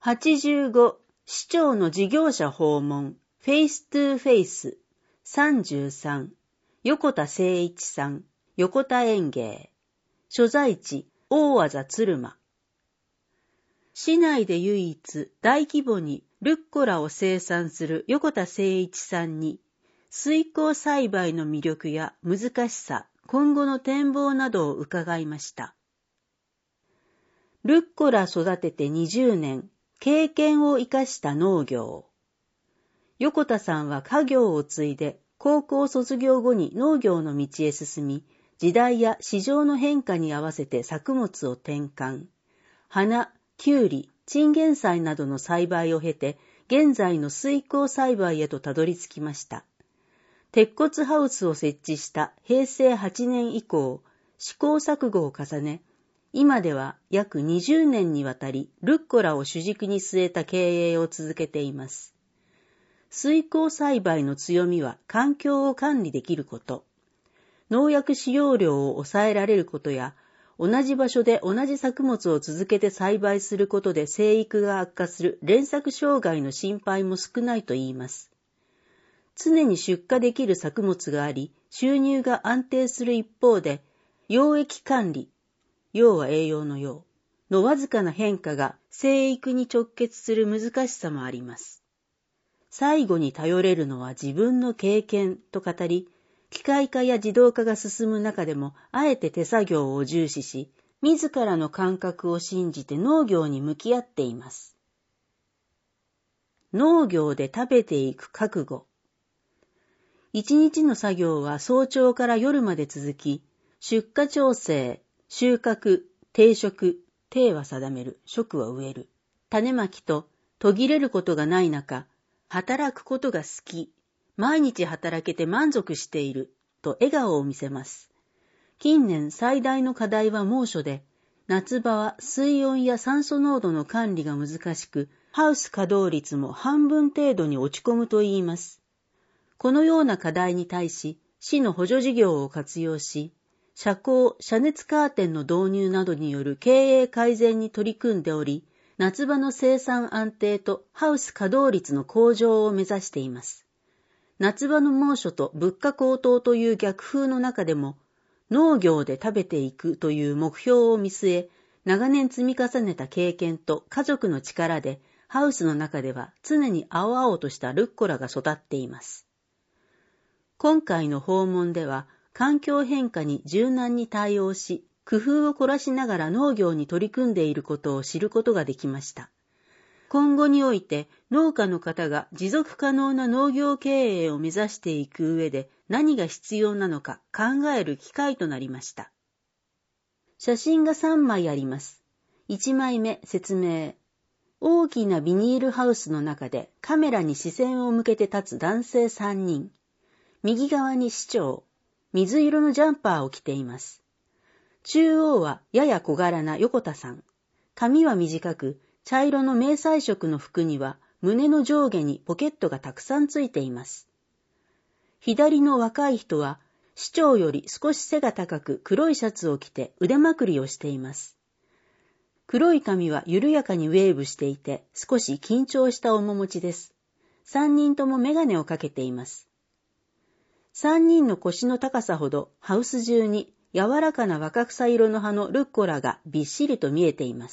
85、市長の事業者訪問、フェイストゥーフェイス。33、横田誠一さん、横田園芸。所在地、大字鶴間。市内で唯一大規模にルッコラを生産する横田誠一さんに、水耕栽培の魅力や難しさ、今後の展望などを伺いました。ルッコラ育てて20年、経験を生かした農業。横田さんは家業を継いで、高校卒業後に農業の道へ進み、時代や市場の変化に合わせて作物を転換。花、きゅうり、チンゲン菜などの栽培を経て、現在の水耕栽培へとたどり着きました。鉄骨ハウスを設置した平成8年以降、試行錯誤を重ね、今では約20年にわたりルッコラを主軸に据えた経営を続けています。水耕栽培の強みは環境を管理できること、農薬使用量を抑えられることや、同じ場所で同じ作物を続けて栽培することで生育が悪化する連作障害の心配も少ないといいます。常に出荷できる作物があり、収入が安定する一方で、養液管理、養は栄養の養のわずかな変化が生育に直結する難しさもあります。最後に頼れるのは自分の経験と語り、機械化や自動化が進む中でもあえて手作業を重視し、自らの感覚を信じて農業に向き合っています。農業で食べていく覚悟。一日の作業は早朝から夜まで続き、出荷調整、収穫、定食、定は定める、食は植える、種まきと途切れることがない中、働くことが好き、毎日働けて満足している、と笑顔を見せます。近年最大の課題は猛暑で、夏場は水温や酸素濃度の管理が難しく、ハウス稼働率も半分程度に落ち込むといいます。このような課題に対し、市の補助事業を活用し、遮光・遮熱カーテンの導入などによる経営改善に取り組んでおり、夏場の生産安定とハウス稼働率の向上を目指しています。夏場の猛暑と物価高騰という逆風の中でも、農業で食べていくという目標を見据え、長年積み重ねた経験と家族の力で、ハウスの中では常に青々としたルッコラが育っています。今回の訪問では、環境変化に柔軟に対応し、工夫を凝らしながら農業に取り組んでいることを知ることができました。今後において農家の方が持続可能な農業経営を目指していく上で何が必要なのか考える機会となりました。写真が3枚あります。1枚目、説明。大きなビニールハウスの中でカメラに視線を向けて立つ男性3人。右側に市長、水色のジャンパーを着ています。中央はやや小柄な横田さん。髪は短く、茶色の迷彩色の服には胸の上下にポケットがたくさんついています。左の若い人は市長より少し背が高く黒いシャツを着て腕まくりをしています。黒い髪は緩やかにウェーブしていて少し緊張した面持ちです。3人ともメガネをかけています。3人の腰の高さほどハウス中に柔らかな若草色の葉のルッコラがびっしりと見えています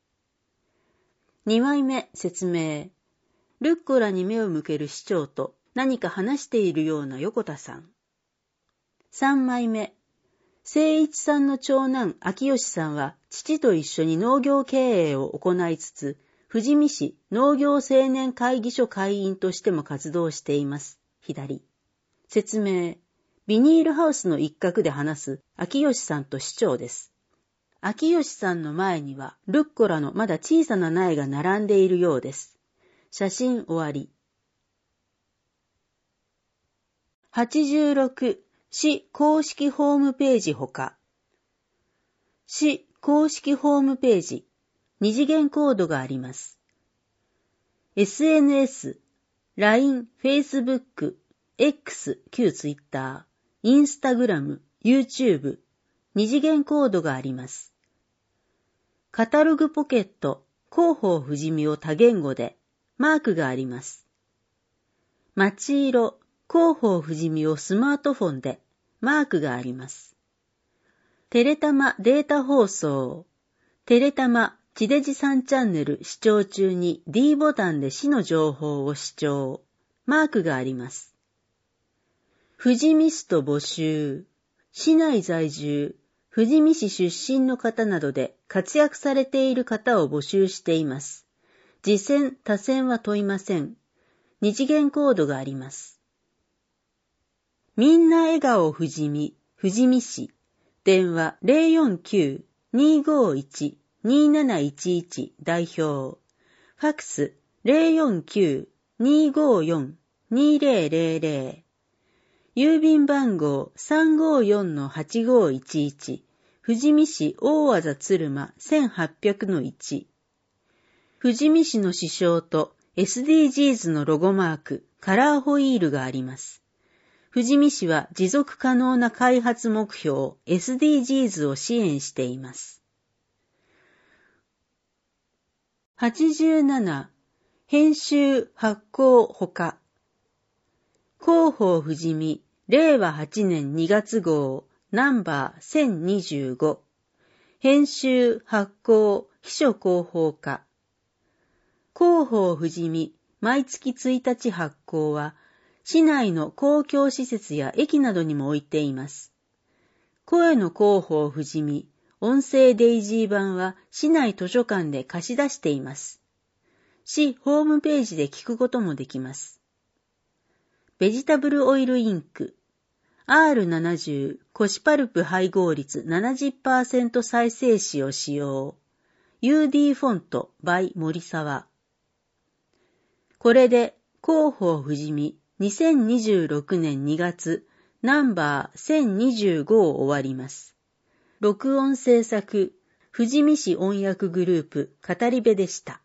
。2枚目、説明。ルッコラに目を向ける市長と何か話しているような横田さん。3枚目。誠一さんの長男、秋吉さんは父と一緒に農業経営を行いつつ、富士見市農業青年会議所会員としても活動しています。左。説明。ビニールハウスの一角で話す秋吉さんと市長です。秋吉さんの前にはルッコラのまだ小さな苗が並んでいるようです。写真終わり。86、市公式ホームページほか。市公式ホームページ、二次元コードがあります。SNS、LINE、Facebook、X、旧 Twitter、Instagram、YouTube、二次元コードがあります。カタログポケット、 広報富士見を多言語でマークがあります。町色広報富士見をスマートフォンでマークがあります。テレタマデータ放送、テレタマ地デジ3チャンネル視聴中に D ボタンで市の情報を視聴、マークがあります。富士見市と募集、市内在住、富士見市出身の方などで活躍されている方を募集しています。次選、他選は問いません。二次元コードがあります。みんな笑顔富士見、富士見市、電話 049-251-2711 代表、ファックス 049-254-2000、郵便番号 354-8511 富士見市大字鶴間 1800-1、富士見市の支省と SDGs のロゴマーク、カラーホイールがあります。富士見市は持続可能な開発目標 SDGs を支援しています。87. 編集発行ほか。広報富士見令和8年2月号ナンバー1025編集発行秘書広報課。広報富士見毎月1日発行は市内の公共施設や駅などにも置いています。声の広報富士見音声デイジー版は市内図書館で貸し出しています。市ホームページで聞くこともできます。ベジタブルオイルインク R70 コシパルプ配合率 70% 再生紙を使用 UD フォント by 森沢。これで広報富士見2026年2月ナンバー1025を終わります。録音制作富士見市音訳グループ語り部でした。